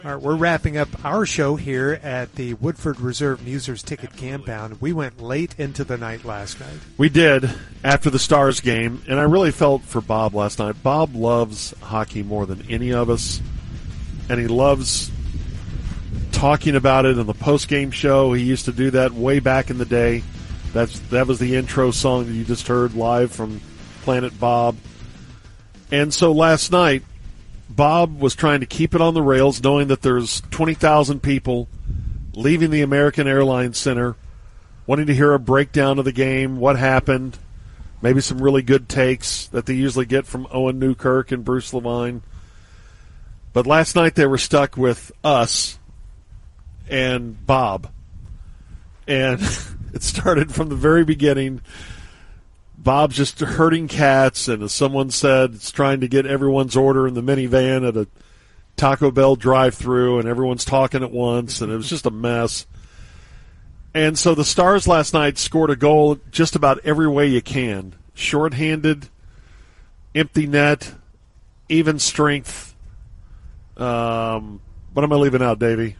All right, we're wrapping up our show here at the Woodford Reserve Musers Ticket Compound. We went late into the night last night. We did, after the Stars game, and I really felt for Bob last night. Bob loves hockey more than any of us, and he loves talking about it in the post-game show. He used to do that way back in the day. That was the intro song that you just heard live from Planet Bob. And so last night, Bob was trying to keep it on the rails, knowing that there's 20,000 people leaving the American Airlines Center, wanting to hear a breakdown of the game, what happened, maybe some really good takes that they usually get from Owen Newkirk and Bruce Levine. But last night they were stuck with us and Bob. And it started from the very beginning. Bob's just herding cats, and as someone said, it's trying to get everyone's order in the minivan at a Taco Bell drive-thru, and everyone's talking at once, and it was just a mess. And so the Stars last night scored a goal just about every way you can. Shorthanded, empty net, even strength. What am I leaving out, Davey?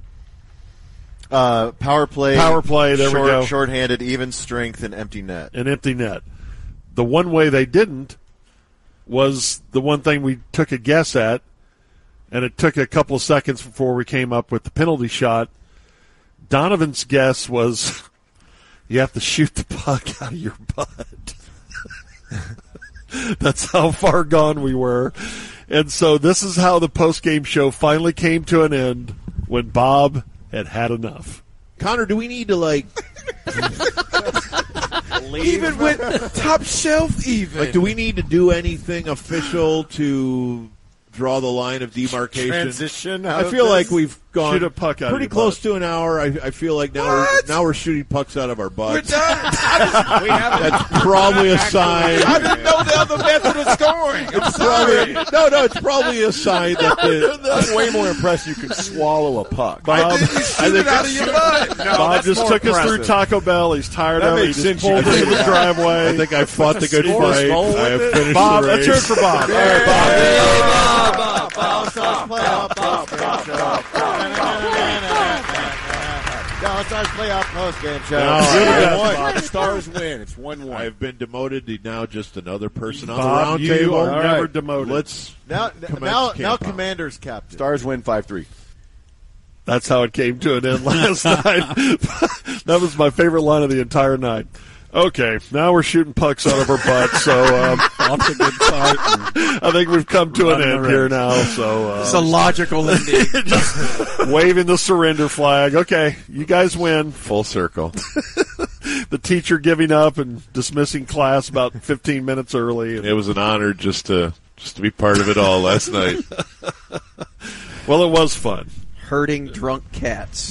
Power play. There we go. Shorthanded, even strength, and empty net. An empty net. The one way they didn't was the one thing we took a guess at, and it took a couple of seconds before we came up with the penalty shot. Donovan's guess was you have to shoot the puck out of your butt. That's how far gone we were. And so this is how the post-game show finally came to an end when Bob had enough. Connor, do we need to, even with top shelf even? Do we need to do anything official to draw the line of demarcation? Transition I feel like we've gone shoot a puck out pretty of your close butt. to an hour. I feel like now we're shooting pucks out of our butts. We're done. That's probably a sign. I didn't know the other method of scoring. It's probably a sign that I'm way more impressed you can swallow a puck. Bob, You shoot it out of your butt. Bob just took us through Taco Bell. He's tired of it. He just pulled into the driveway. I think I fought the good fight. I have finished Bob, the let's race. hear it for Bob. All right, Stars playoff post-game show. The Stars win. It's 1-1. I've been demoted to now just another person on Bob, the round you table. are All never right. demoted. Let's Now camp on. Commander's captain. Stars win 5-3. That's how it came to an end last night. That was my favorite line of the entire night. Okay, now we're shooting pucks out of our butts, so Off to a good start. I think we've come to an end here now. So It's a logical ending. waving the surrender flag. Okay, you guys win. Full circle. The teacher giving up and dismissing class about 15 minutes early. It was an honor just to be part of it all last night. Well, it was fun. Herding drunk cats.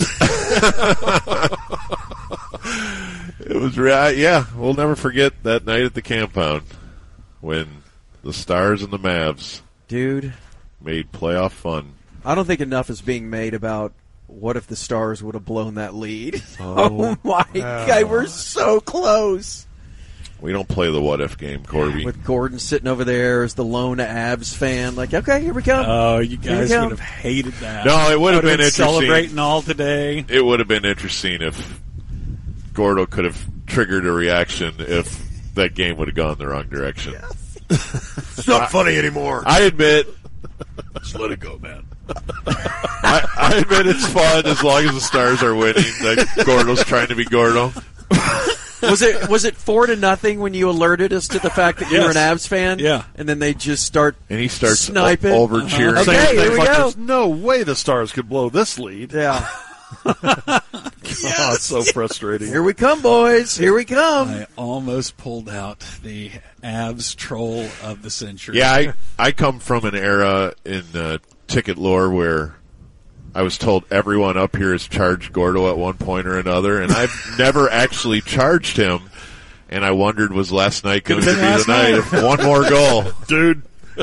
It was yeah. We'll never forget that night at the compound when the Stars and the Mavs Dude, made playoff fun. I don't think enough is being made about what if the Stars would have blown that lead. Oh my God, we're so close. We don't play the what if game, Corby. With Gordon sitting over there as the lone Avs fan, like, okay, here we come. Oh, you guys Here we would go. have hated that. No, it would have I been interesting. Celebrating all today. It would have been interesting if Gordo could have triggered a reaction if that game would have gone the wrong direction. It's not funny anymore. I admit, Just let it go, man. I admit it's fun as long as the Stars are winning. That Gordo's trying to be Gordo. Was it 4-0 when you alerted us to the fact that you were an Avs fan? Yeah. And then they just start And he starts sniping. over cheering. Okay, Saying here things we like, go. there's no way the Stars could blow this lead. Yeah. Oh, it's so frustrating. Here we come, boys. Here we come. I almost pulled out the Avs troll of the century. Yeah, I come from an era in ticket lore where I was told everyone up here has charged Gordo at one point or another, and I've never actually charged him. And I wondered, was last night going to be the night if one more goal? Dude.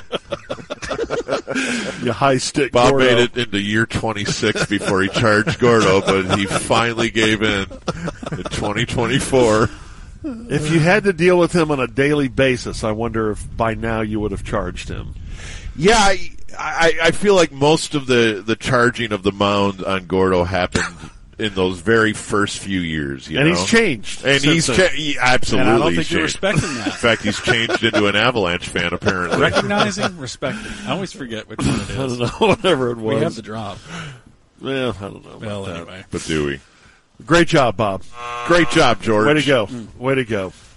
You high stick Bob Gordo. made it into year 26 before he charged Gordo, but he finally gave in 2024. If you had to deal with him on a daily basis, I wonder if by now you would have charged him. Yeah, I feel like most of the charging of the mound on Gordo happened in those very first few years. You And know? he's changed. And since then. he absolutely And I don't think you're changed. respecting that. In fact, he's changed into an Avalanche fan, apparently. Recognizing, respecting. I always forget which one it I is. don't know, whatever it was. We have the drop. Well, I don't know. Well, about that. anyway. But do we? Great job, Bob. Great job, George. Way to go. Way to go.